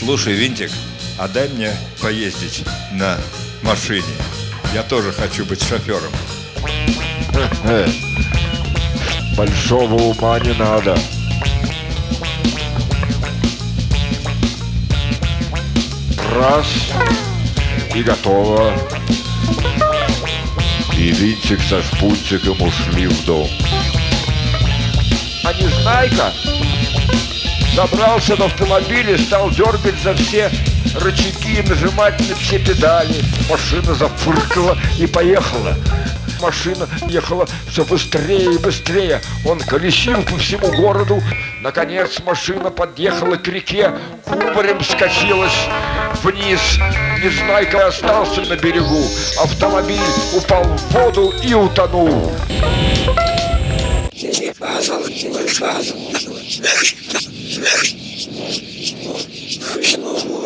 Слушай, Винтик, а дай мне поездить на машине. Я тоже хочу быть шофером. Большого ума не надо. Раз. И готово. И Винтик со Шпунтиком ушли в дом. А Незнайка забрался в автомобиль и стал дергать за все рычаги и нажимать на все педали. Машина зафыркала и поехала. Машина ехала все быстрее и быстрее. Он колесил по всему городу. Наконец машина подъехала к реке, кубарем скатилась вниз. Незнайка остался на берегу. Автомобиль упал в воду и утонул. Снова